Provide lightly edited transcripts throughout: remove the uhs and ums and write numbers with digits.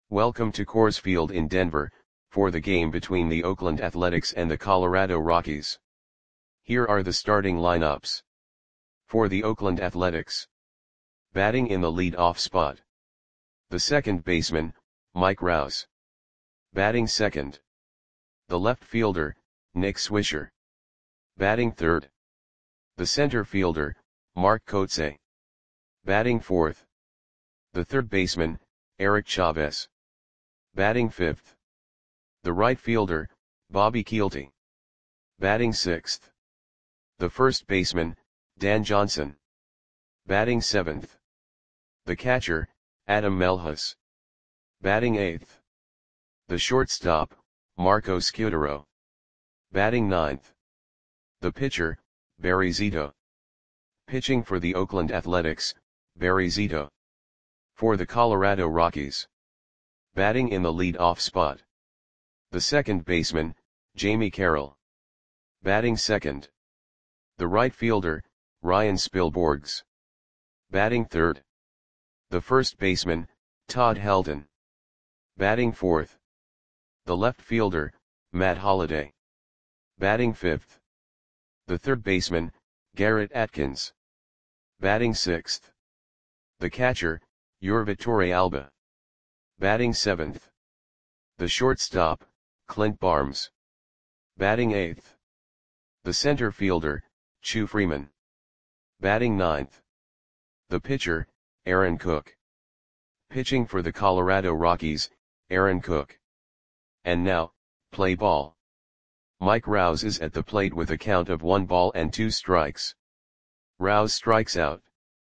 Welcome to Coors Field in Denver, for the game between the Oakland Athletics and the Colorado Rockies. Here are the starting lineups. For the Oakland Athletics. Batting in the lead-off spot. The second baseman, Mike Rouse. Batting second. The left fielder, Nick Swisher. Batting third. The center fielder, Mark Kotsay. Batting fourth. The third baseman, Eric Chavez. Batting fifth. The right fielder, Bobby Kielty. Batting sixth. The first baseman, Dan Johnson. Batting seventh. The catcher, Adam Melhus. Batting eighth. The shortstop, Marco Scutaro. Batting ninth. The pitcher, Barry Zito. Pitching for the Oakland Athletics, Barry Zito. For the Colorado Rockies. Batting in the lead-off spot. The second baseman, Jamie Carroll. Batting second. The right fielder, Ryan Spilborghs. Batting third. The first baseman, Todd Helton. Batting fourth. The left fielder, Matt Holliday. Batting fifth. The third baseman, Garrett Atkins. Batting sixth. The catcher, Yurva Torrealba. Batting seventh. The shortstop, Clint Barnes. Batting eighth. The center fielder, Chu Freeman. Batting ninth. The pitcher, Aaron Cook. Pitching for the Colorado Rockies, Aaron Cook. And now, play ball. Mike Rouse is at the plate with a count of 1 ball and 2 strikes. Rouse strikes out.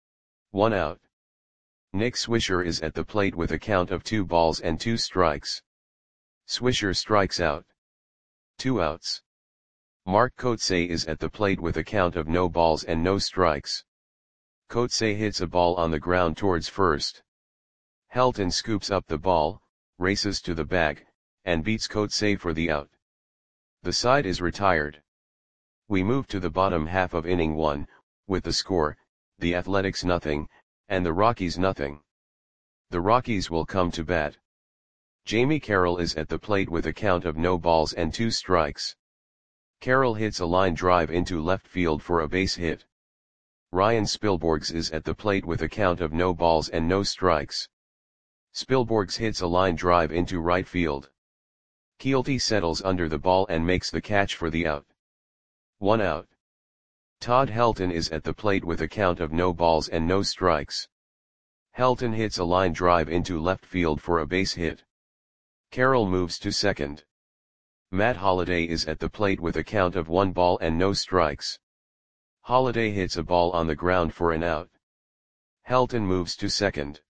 1 out. Nick Swisher is at the plate with a count of 2 balls and 2 strikes. Swisher strikes out. 2 outs. Mark Kotsay is at the plate with a count of no balls and no strikes. Kotsay hits a ball on the ground towards first. Helton scoops up the ball, races to the bag, and beats Kotsay for the out. The side is retired. We move to the bottom half of inning 1, with the score, the Athletics 0, and the Rockies 0. The Rockies will come to bat. Jamie Carroll is at the plate with a count of no balls and 2 strikes. Carroll hits a line drive into left field for a base hit. Ryan Spilborghs is at the plate with a count of no balls and no strikes. Spilborghs hits a line drive into right field. Kielty settles under the ball and makes the catch for the out. 1 out. Todd Helton is at the plate with a count of no balls and no strikes. Helton hits a line drive into left field for a base hit. Carroll moves to second. Matt Holliday is at the plate with a count of 1 ball and no strikes. Holliday hits a ball on the ground for an out. Helton moves to second.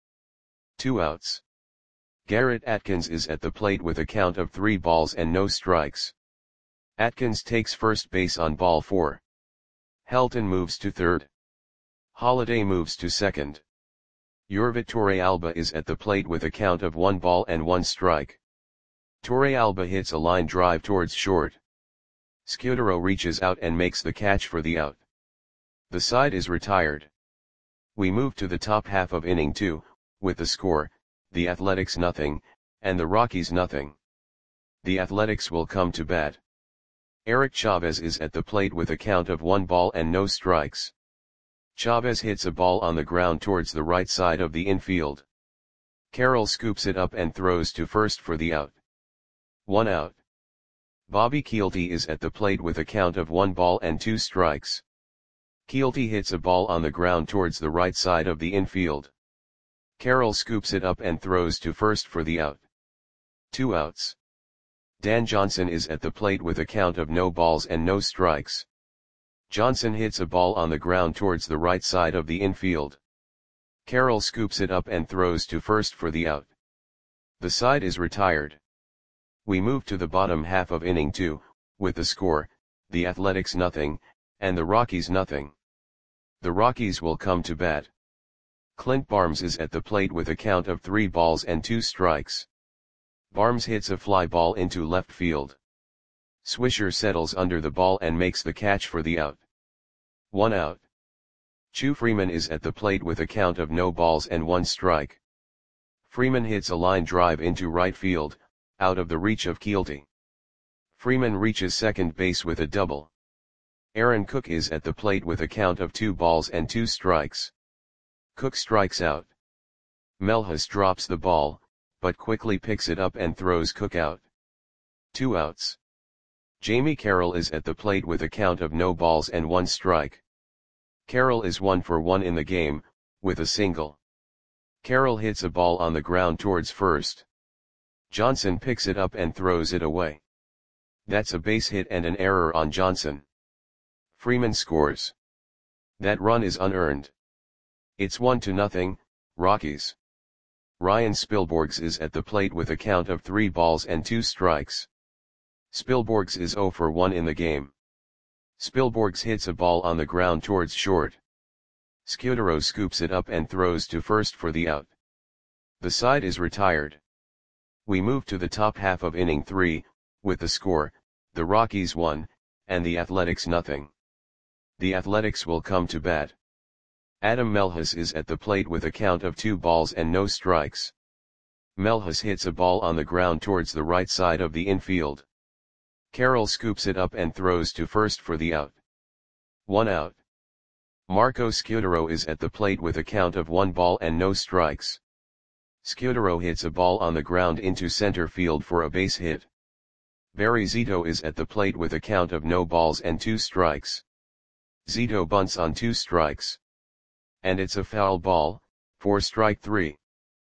2 outs. Garrett Atkins is at the plate with a count of 3 balls and no strikes. Atkins takes first base on ball 4. Helton moves to third. Holliday moves to second. Yurva Torrealba is at the plate with a count of 1 ball and 1 strike. Torrealba hits a line drive towards short. Scutaro reaches out and makes the catch for the out. The side is retired. We move to the top half of inning 2, with the score, the Athletics 0, and the Rockies 0. The Athletics will come to bat. Eric Chavez is at the plate with a count of 1 ball and no strikes. Chavez hits a ball on the ground towards the right side of the infield. Carroll scoops it up and throws to first for the out. 1 out. Bobby Kielty is at the plate with a count of 1 ball and 2 strikes. Kielty hits a ball on the ground towards the right side of the infield. Carroll scoops it up and throws to first for the out. 2 outs. Dan Johnson is at the plate with a count of no balls and no strikes. Johnson hits a ball on the ground towards the right side of the infield. Carroll scoops it up and throws to first for the out. The side is retired. We move to the bottom half of inning 2, with the score, the Athletics 0, and the Rockies 0. The Rockies will come to bat. Clint Barnes is at the plate with a count of 3 balls and 2 strikes. Barnes hits a fly ball into left field. Swisher settles under the ball and makes the catch for the out. 1 out. Chu Freeman is at the plate with a count of no balls and 1 strike. Freeman hits a line drive into right field, out of the reach of Keelty. Freeman reaches second base with a double. Aaron Cook is at the plate with a count of 2 balls and 2 strikes. Cook strikes out. Melhus drops the ball, but quickly picks it up and throws Cook out. 2 outs. Jamie Carroll is at the plate with a count of no balls and 1 strike. Carroll is 1 for 1 in the game, with a single. Carroll hits a ball on the ground towards first. Johnson picks it up and throws it away. That's a base hit and an error on Johnson. Freeman scores. That run is unearned. It's 1-0, Rockies. Ryan Spilborghs is at the plate with a count of 3 balls and 2 strikes. Spilborghs is 0 for 1 in the game. Spilborghs hits a ball on the ground towards short. Scudero scoops it up and throws to first for the out. The side is retired. We move to the top half of inning 3, with the score, the Rockies 1, and the Athletics 0. The Athletics will come to bat. Adam Melhus is at the plate with a count of 2 balls and no strikes. Melhus hits a ball on the ground towards the right side of the infield. Carroll scoops it up and throws to first for the out. 1 out. Marco Scudero is at the plate with a count of 1 ball and no strikes. Scudero hits a ball on the ground into center field for a base hit. Barry Zito is at the plate with a count of no balls and 2 strikes. Zito bunts on 2 strikes. And it's a foul ball, for strike 3.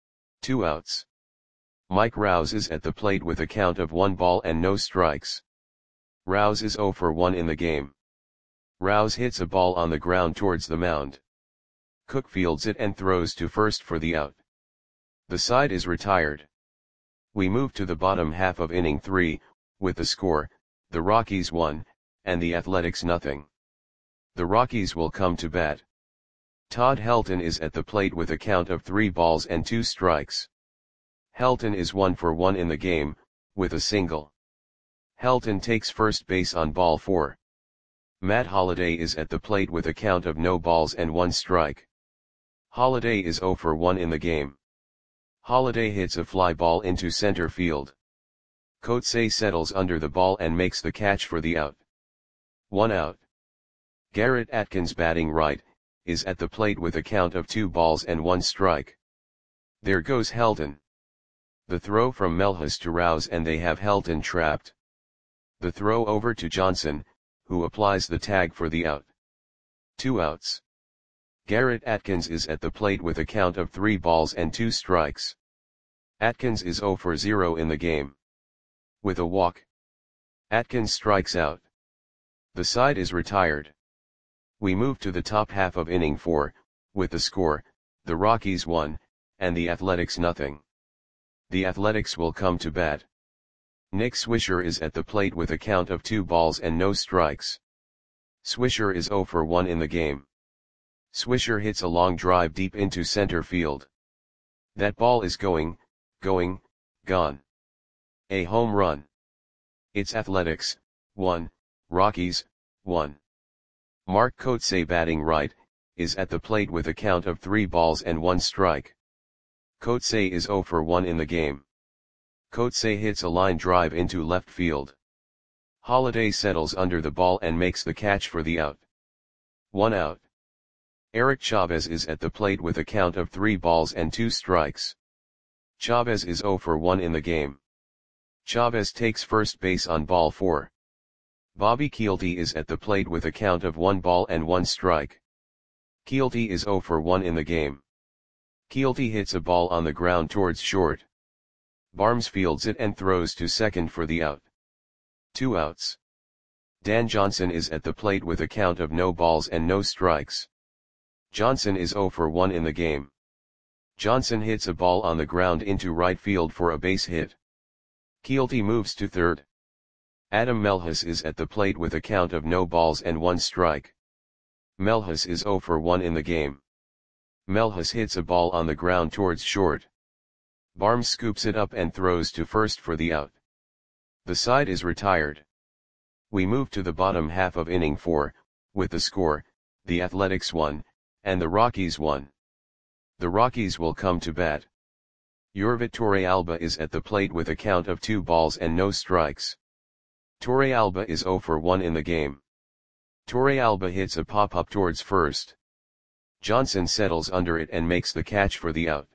2 outs. Mike Rouse is at the plate with a count of 1 ball and no strikes. Rouse is 0 for 1 in the game. Rouse hits a ball on the ground towards the mound. Cook fields it and throws to first for the out. The side is retired. We move to the bottom half of inning 3, with the score, the Rockies 1, and the Athletics 0. The Rockies will come to bat. Todd Helton is at the plate with a count of 3 balls and 2 strikes. Helton is 1 for 1 in the game, with a single. Helton takes first base on ball 4. Matt Holliday is at the plate with a count of no balls and 1 strike. Holliday is 0 for 1 in the game. Holliday hits a fly ball into center field. Coetzee settles under the ball and makes the catch for the out. 1 out. Garrett Atkins, batting right, is at the plate with a count of 2 balls and 1 strike. There goes Helton. The throw from Melhus to Rouse and they have Helton trapped. The throw over to Johnson, who applies the tag for the out. 2 outs. Garrett Atkins is at the plate with a count of 3 balls and 2 strikes. Atkins is 0 for 0 in the game. With a walk. Atkins strikes out. The side is retired. We move to the top half of inning 4, with the score, the Rockies 1, and the Athletics 0. The Athletics will come to bat. Nick Swisher is at the plate with a count of 2 balls and no strikes. Swisher is 0 for 1 in the game. Swisher hits a long drive deep into center field. That ball is gone. A home run. It's Athletics 1, Rockies 1. Mark Coetzee, batting right, is at the plate with a count of 3 balls and 1 strike. Coetzee is 0 for 1 in the game. Coetzee hits a line drive into left field. Holliday settles under the ball and makes the catch for the out. 1 out. Eric Chavez is at the plate with a count of 3 balls and 2 strikes. Chavez is 0 for 1 in the game. Chavez takes first base on ball 4. Bobby Keelty is at the plate with a count of 1 ball and 1 strike. Keelty is 0 for 1 in the game. Keelty hits a ball on the ground towards short. Barnes fields it and throws to second for the out. 2 outs. Dan Johnson is at the plate with a count of no balls and no strikes. Johnson is 0 for 1 in the game. Johnson hits a ball on the ground into right field for a base hit. Keelty moves to third. Adam Melhus is at the plate with a count of no balls and 1 strike. Melhus is 0 for 1 in the game. Melhus hits a ball on the ground towards short. Barnes scoops it up and throws to first for the out. The side is retired. We move to the bottom half of inning 4, with the score, the Athletics 1, and the Rockies 1. The Rockies will come to bat. Jurvat Torrealba is at the plate with a count of 2 balls and no strikes. Torrealba is 0 for 1 in the game. Torrealba hits a pop-up towards first. Johnson settles under it and makes the catch for the out.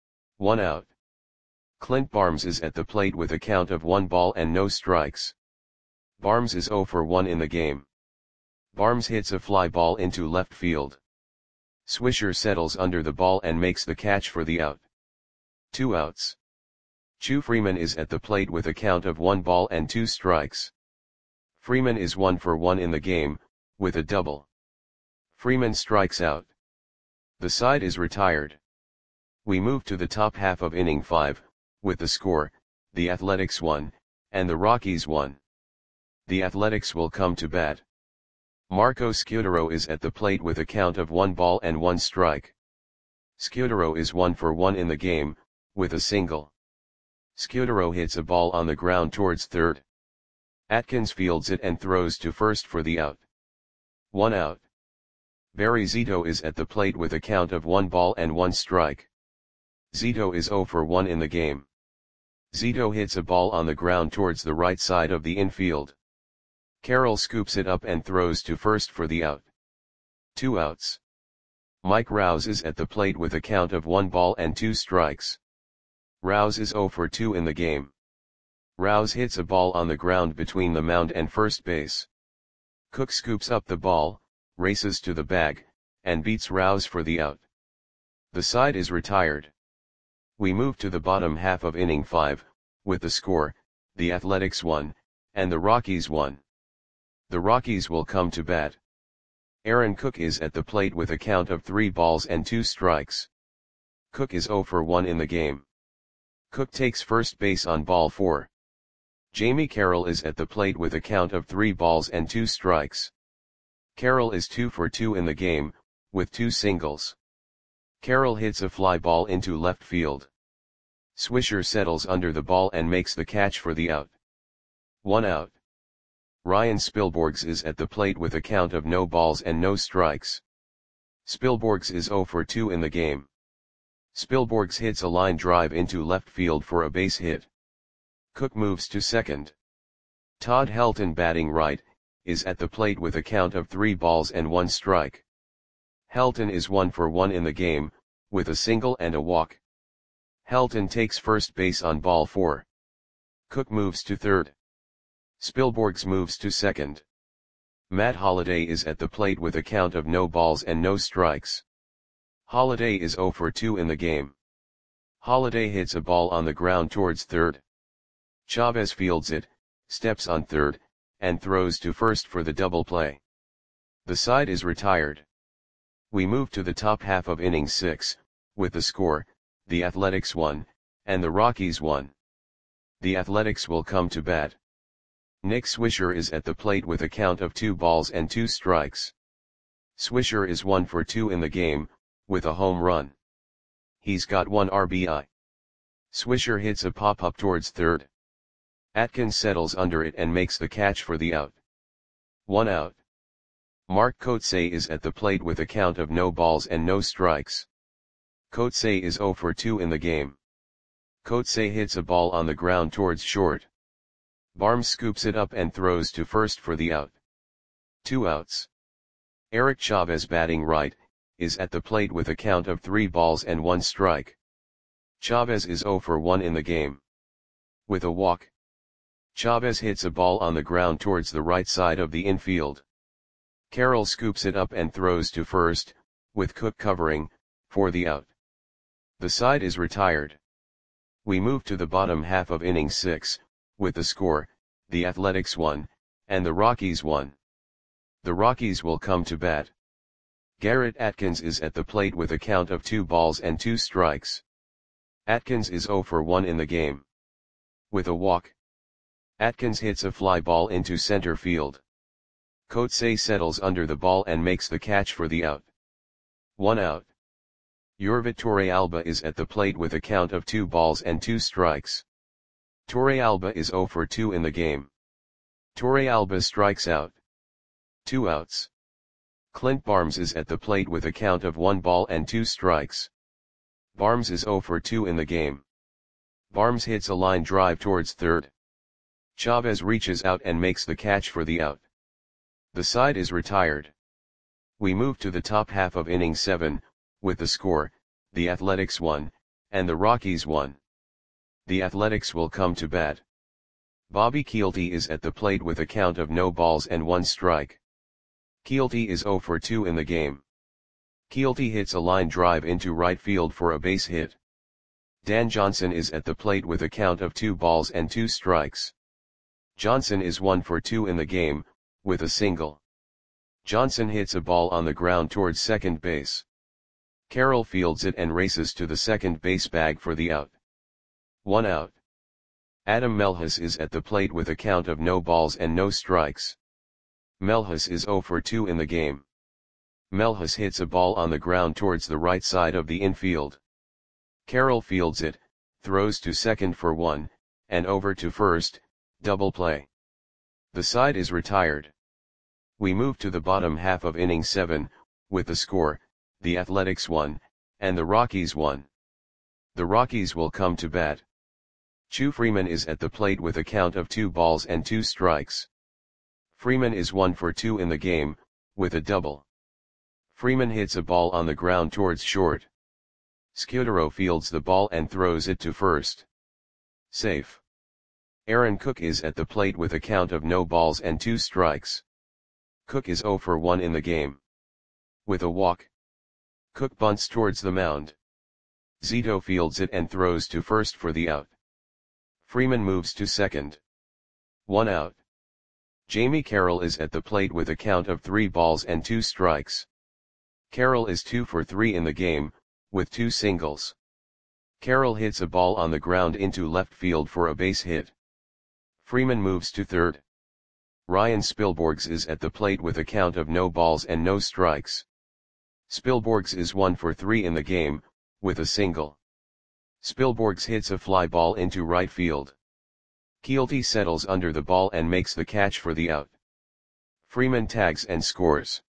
1 out. Clint Barnes is at the plate with a count of 1 ball and no strikes. Barnes is 0 for 1 in the game. Barnes hits a fly ball into left field. Swisher settles under the ball and makes the catch for the out. 2 outs. Chu Freeman is at the plate with a count of 1 ball and 2 strikes. Freeman is 1 for 1 in the game, with a double. Freeman strikes out. The side is retired. We move to the top half of inning 5, with the score, the Athletics 1, and the Rockies 1. The Athletics will come to bat. Marco Scutaro is at the plate with a count of 1 ball and 1 strike. Scutaro is 1 for 1 in the game, with a single. Scutaro hits a ball on the ground towards third. Atkins fields it and throws to first for the out. 1 out. Barry Zito is at the plate with a count of 1 ball and 1 strike. Zito is 0 for 1 in the game. Zito hits a ball on the ground towards the right side of the infield. Carroll scoops it up and throws to first for the out. 2 outs. Mike Rouse is at the plate with a count of 1 ball and 2 strikes. Rouse is 0 for 2 in the game. Rouse hits a ball on the ground between the mound and first base. Cook scoops up the ball, races to the bag, and beats Rouse for the out. The side is retired. We move to the bottom half of inning 5, with the score, the Athletics 1, and the Rockies 1. The Rockies will come to bat. Aaron Cook is at the plate with a count of 3 balls and 2 strikes. Cook is 0 for 1 in the game. Cook takes first base on ball 4. Jamie Carroll is at the plate with a count of 3 balls and 2 strikes. Carroll is 2 for 2 in the game, with 2 singles. Carroll hits a fly ball into left field. Swisher settles under the ball and makes the catch for the out. 1 out. Ryan Spilborghs is at the plate with a count of no balls and no strikes. Spilborghs is 0 for 2 in the game. Spilborghs hits a line drive into left field for a base hit. Cook moves to second. Todd Helton, batting right, is at the plate with a count of 3 balls and 1 strike. Helton is 1 for 1 in the game, with a single and a walk. Helton takes first base on ball 4. Cook moves to third. Spilborghs moves to second. Matt Holliday is at the plate with a count of no balls and no strikes. Holliday is 0 for 2 in the game. Holliday hits a ball on the ground towards third. Chavez fields it, steps on third, and throws to first for the double play. The side is retired. We move to the top half of inning 6, with the score, the Athletics 1, and the Rockies 1. The Athletics will come to bat. Nick Swisher is at the plate with a count of 2 balls and 2 strikes. Swisher is 1 for 2 in the game, with a home run. He's got 1 RBI. Swisher hits a pop-up towards third. Atkins settles under it and makes the catch for the out. 1 out. Mark Kotsay is at the plate with a count of no balls and no strikes. Kotsay is 0 for 2 in the game. Kotsay hits a ball on the ground towards short. Barnes scoops it up and throws to first for the out. 2 outs. Eric Chavez, batting right, is at the plate with a count of 3 balls and 1 strike. Chavez is 0 for 1 in the game. With a walk. Chavez hits a ball on the ground towards the right side of the infield. Carroll scoops it up and throws to first, with Cook covering, for the out. The side is retired. We move to the bottom half of inning 6, with the score, the Athletics 1, and the Rockies 1. The Rockies will come to bat. Garrett Atkins is at the plate with a count of 2 balls and 2 strikes. Atkins is 0 for 1 in the game. With a walk. Atkins hits a fly ball into center field. Kotsay settles under the ball and makes the catch for the out. 1 out. Jurvat Torrealba is at the plate with a count of 2 balls and 2 strikes. Torrealba is 0 for 2 in the game. Torrealba strikes out. 2 outs. Clint Barnes is at the plate with a count of 1 ball and 2 strikes. Barnes is 0 for 2 in the game. Barnes hits a line drive towards third. Chavez reaches out and makes the catch for the out. The side is retired. We move to the top half of inning 7, with the score, the Athletics 1, and the Rockies 1. The Athletics will come to bat. Bobby Kielty is at the plate with a count of no balls and 1 strike. Kielty is 0 for 2 in the game. Kielty hits a line drive into right field for a base hit. Dan Johnson is at the plate with a count of 2 balls and 2 strikes. Johnson is 1 for 2 in the game, with a single. Johnson hits a ball on the ground towards second base. Carroll fields it and races to the second base bag for the out. 1 out. Adam Melhus is at the plate with a count of no balls and no strikes. Melhus is 0 for 2 in the game. Melhus hits a ball on the ground towards the right side of the infield. Carroll fields it, throws to second for 1, and over to first, double play. The side is retired. We move to the bottom half of inning 7, with the score, the Athletics 1, and the Rockies 1. The Rockies will come to bat. Chu Freeman is at the plate with a count of 2 balls and 2 strikes. Freeman is 1 for 2 in the game, with a double. Freeman hits a ball on the ground towards short. Scudero fields the ball and throws it to first. Safe. Aaron Cook is at the plate with a count of no balls and 2 strikes. Cook is 0 for 1 in the game. With a walk. Cook bunts towards the mound. Zito fields it and throws to first for the out. Freeman moves to second. 1 out. Jamie Carroll is at the plate with a count of 3 balls and 2 strikes. Carroll is 2 for 3 in the game, with 2 singles. Carroll hits a ball on the ground into left field for a base hit. Freeman moves to third. Ryan Spilborghs is at the plate with a count of no balls and no strikes. Spilborghs is 1 for 3 in the game, with a single. Spilborghs hits a fly ball into right field. Kielty settles under the ball and makes the catch for the out. Freeman tags and scores.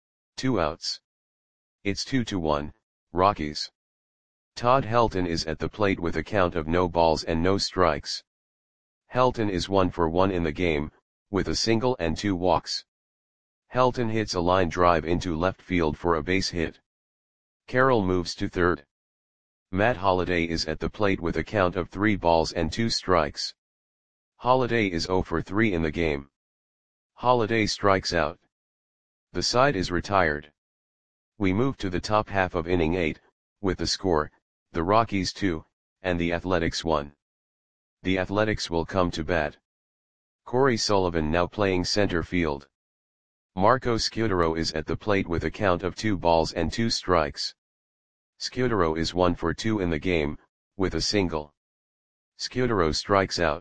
2 outs. It's 2-1, Rockies. Todd Helton is at the plate with a count of no balls and no strikes. Helton is 1 for 1 in the game, with a single and 2 walks. Helton hits a line drive into left field for a base hit. Carroll moves to third. Matt Holliday is at the plate with a count of 3 balls and 2 strikes. Holliday is 0 for 3 in the game. Holliday strikes out. The side is retired. We move to the top half of inning 8, with the score, the Rockies 2, and the Athletics 1. The Athletics will come to bat. Corey Sullivan now playing center field. Marco Scudero is at the plate with a count of 2 balls and 2 strikes. Scudero is 1 for 2 in the game, with a single. Scudero strikes out.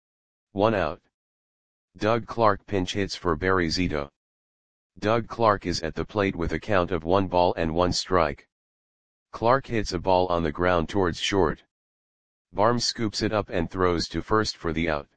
1 out. Doug Clark pinch hits for Barry Zito. Doug Clark is at the plate with a count of 1 ball and 1 strike. Clark hits a ball on the ground towards short. Barnes scoops it up and throws to first for the out.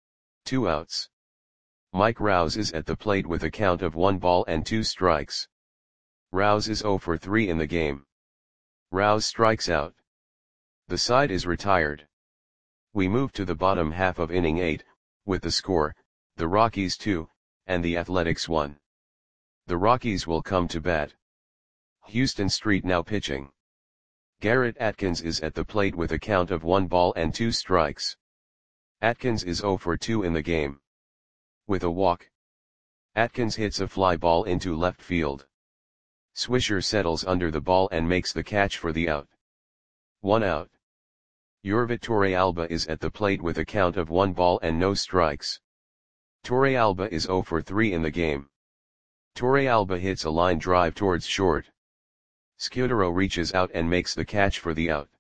2 outs. Mike Rouse is at the plate with a count of 1 ball and 2 strikes. Rouse is 0 for 3 in the game. Rouse strikes out. The side is retired. We move to the bottom half of inning 8, with the score, the Rockies 2, and the Athletics 1. The Rockies will come to bat. Houston Street now pitching. Garrett Atkins is at the plate with a count of 1 ball and 2 strikes. Atkins is 0 for 2 in the game. With a walk. Atkins hits a fly ball into left field. Swisher settles under the ball and makes the catch for the out. 1 out. Yorvit Torrealba is at the plate with a count of 1 ball and no strikes. Torrealba is 0 for 3 in the game. Torrealba hits a line drive towards short. Scudero reaches out and makes the catch for the out.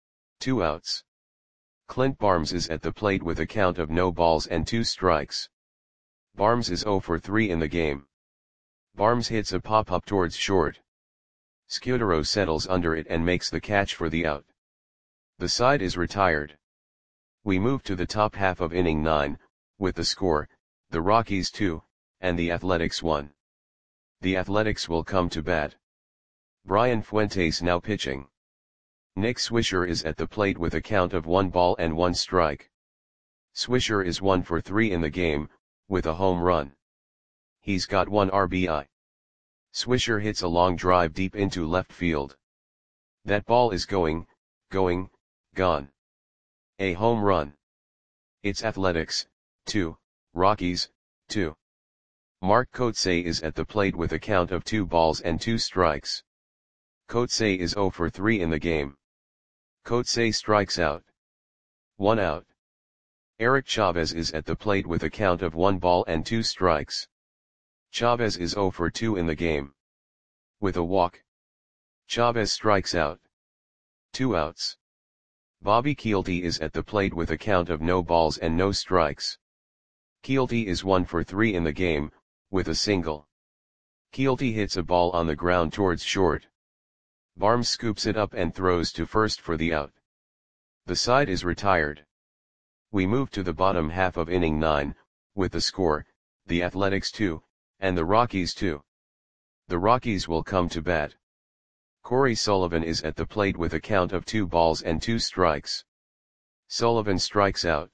2 outs. Clint Barnes is at the plate with a count of no balls and 2 strikes. Barnes is 0 for 3 in the game. Barnes hits a pop-up towards short. Scudero settles under it and makes the catch for the out. The side is retired. We move to the top half of inning 9, with the score, the Rockies 2, and the Athletics 1. The Athletics will come to bat. Brian Fuentes now pitching. Nick Swisher is at the plate with a count of 1 ball and 1 strike. Swisher is 1 for 3 in the game, with a home run. He's got 1 RBI. Swisher hits a long drive deep into left field. That ball is going, gone. A home run. It's Athletics, 2, Rockies, 2. Mark Kotsay is at the plate with a count of 2 balls and 2 strikes. Kotsay is 0 for 3 in the game. Kotsay strikes out. 1 out. Eric Chavez is at the plate with a count of 1 ball and 2 strikes. Chavez is 0 for 2 in the game. With a walk. Chavez strikes out. 2 outs. Bobby Kielty is at the plate with a count of no balls and no strikes. Kielty is 1 for 3 in the game, with a single. Kielty hits a ball on the ground towards short. Barnes scoops it up and throws to first for the out. The side is retired. We move to the bottom half of inning 9, with the score, the Athletics 2, and the Rockies 2. The Rockies will come to bat. Corey Sullivan is at the plate with a count of 2 balls and 2 strikes. Sullivan strikes out.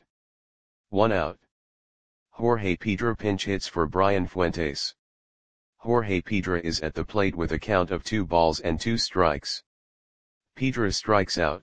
1 out. Jorge Pedra pinch hits for Brian Fuentes. Jorge Pedra is at the plate with a count of 2 balls and 2 strikes. Pedra strikes out.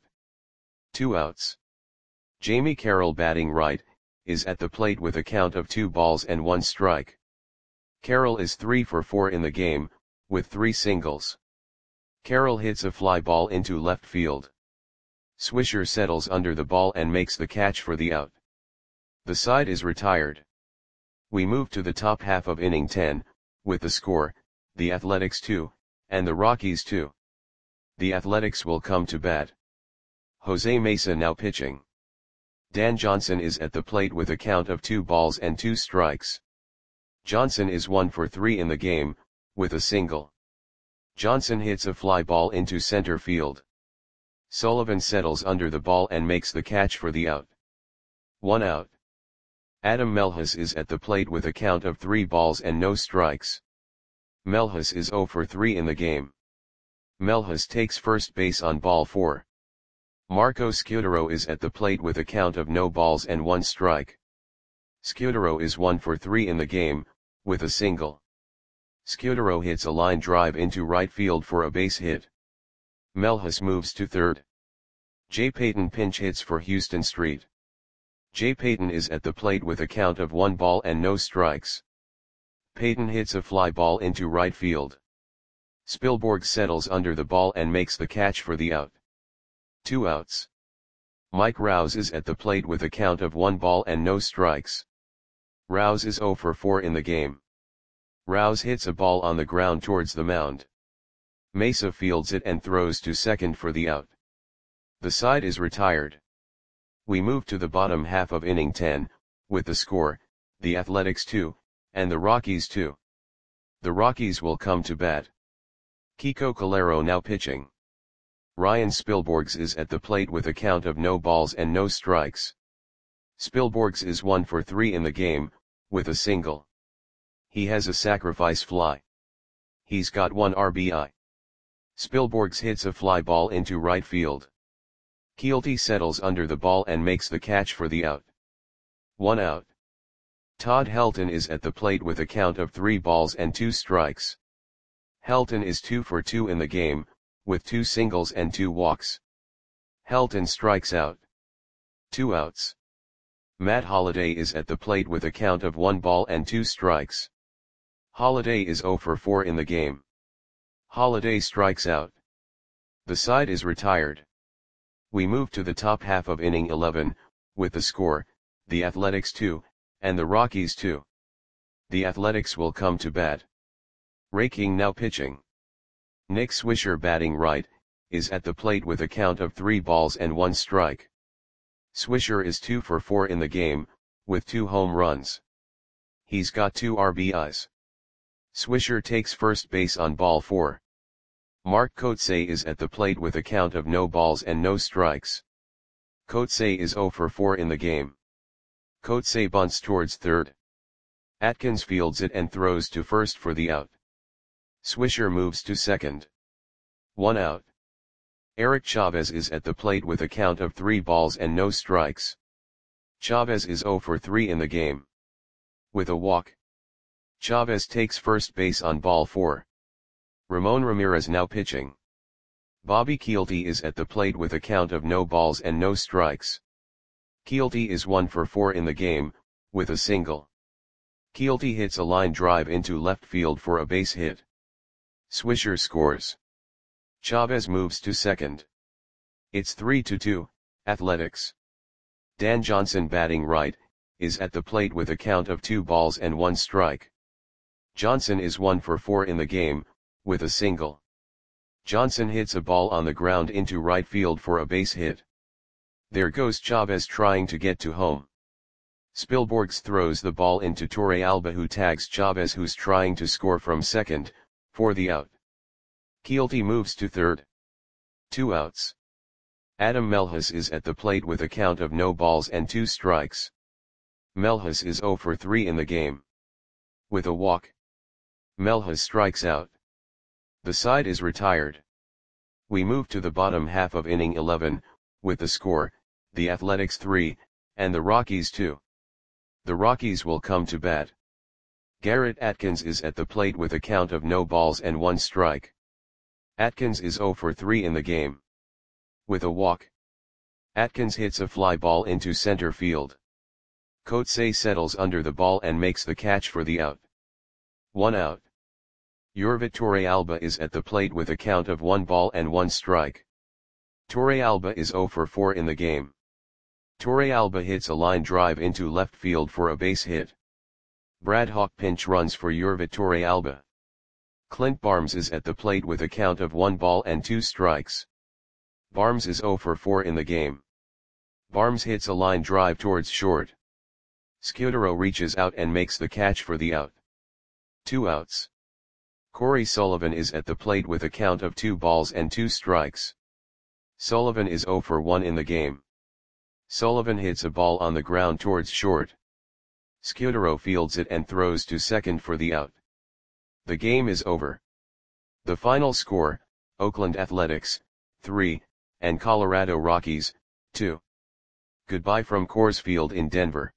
2 outs. Jamie Carroll batting right, is at the plate with a count of 2 balls and 1 strike. Carroll is 3 for 4 in the game, with 3 singles. Carroll hits a fly ball into left field. Swisher settles under the ball and makes the catch for the out. The side is retired. We move to the top half of inning 10, with the score, the Athletics 2, and the Rockies 2. The Athletics will come to bat. Jose Mesa now pitching. Dan Johnson is at the plate with a count of 2 balls and 2 strikes. Johnson is 1 for 3 in the game, with a single. Johnson hits a fly ball into center field. Sullivan settles under the ball and makes the catch for the out. 1 out. Adam Melhus is at the plate with a count of 3 balls and no strikes. Melhus is 0 for 3 in the game. Melhus takes first base on ball 4. Marco Scudero is at the plate with a count of no balls and 1 strike. Scudero is 1 for 3 in the game, with a single. Scudero hits a line drive into right field for a base hit. Melhus moves to third. Jay Payton pinch hits for Houston Street. Jay Payton is at the plate with a count of 1 ball and no strikes. Payton hits a fly ball into right field. Spilborg settles under the ball and makes the catch for the out. 2 outs. Mike Rouse is at the plate with a count of 1 ball and no strikes. Rouse is 0 for 4 in the game. Rouse hits a ball on the ground towards the mound. Mesa fields it and throws to second for the out. The side is retired. We move to the bottom half of inning 10, with the score, the Athletics 2, and the Rockies 2. The Rockies will come to bat. Kiko Calero now pitching. Ryan Spilborgs is at the plate with a count of no balls and no strikes. Spilborgs is 1 for 3 in the game, with a single. He has a sacrifice fly. He's got 1 RBI. Spilborgs hits a fly ball into right field. Kielty settles under the ball and makes the catch for the out. 1 out. Todd Helton is at the plate with a count of 3 balls and 2 strikes. Helton is 2 for 2 in the game, with 2 singles and 2 walks. Helton strikes out. 2 outs. Matt Holliday is at the plate with a count of 1 ball and 2 strikes. Holliday is 0 for 4 in the game. Holliday strikes out. The side is retired. We move to the top half of inning 11, with the score, the Athletics 2, and the Rockies 2. The Athletics will come to bat. Ray King now pitching. Nick Swisher batting right, is at the plate with a count of 3 balls and 1 strike. Swisher is 2 for 4 in the game, with 2 home runs. He's got 2 RBIs. Swisher takes first base on ball 4. Mark Kotsay is at the plate with a count of no balls and no strikes. Kotsay is 0 for 4 in the game. Kotsay bunts towards third. Atkins fields it and throws to first for the out. Swisher moves to second. 1 out. Eric Chavez is at the plate with a count of 3 balls and no strikes. Chavez is 0 for 3 in the game. With a walk. Chavez takes first base on ball 4. Ramon Ramirez now pitching. Bobby Kielty is at the plate with a count of no balls and no strikes. Kielty is 1 for 4 in the game, with a single. Kielty hits a line drive into left field for a base hit. Swisher scores. Chavez moves to second. It's 3-2, Athletics. Dan Johnson batting right, is at the plate with a count of 2 balls and 1 strike. Johnson is 1 for 4 in the game, with a single. Johnson hits a ball on the ground into right field for a base hit. There goes Chavez trying to get to home. Spielborgs throws the ball into Torre Alba, who tags Chavez, who's trying to score from second, for the out. Kielty moves to third. 2 outs. Adam Melhus is at the plate with a count of no balls and 2 strikes. Melhus is 0 for 3 in the game. With a walk. Melhus strikes out. The side is retired. We move to the bottom half of inning 11, with the score, the Athletics 3, and the Rockies 2. The Rockies will come to bat. Garrett Atkins is at the plate with a count of no balls and 1 strike. Atkins is 0 for 3 in the game. With a walk. Atkins hits a fly ball into center field. Coetzee settles under the ball and makes the catch for the out. 1 out. Yorvit Torrealba is at the plate with a count of 1 ball and 1 strike. Torrealba is 0 for 4 in the game. Torrealba hits a line drive into left field for a base hit. Brad Hawk pinch runs for Yorvit Torrealba. Clint Barnes is at the plate with a count of 1 ball and 2 strikes. Barnes is 0 for 4 in the game. Barnes hits a line drive towards short. Scudero reaches out and makes the catch for the out. 2 outs. Corey Sullivan is at the plate with a count of 2 balls and 2 strikes. Sullivan is 0 for 1 in the game. Sullivan hits a ball on the ground towards short. Scudero fields it and throws to second for the out. The game is over. The final score, Oakland Athletics, 3, and Colorado Rockies, 2. Goodbye from Coors Field in Denver.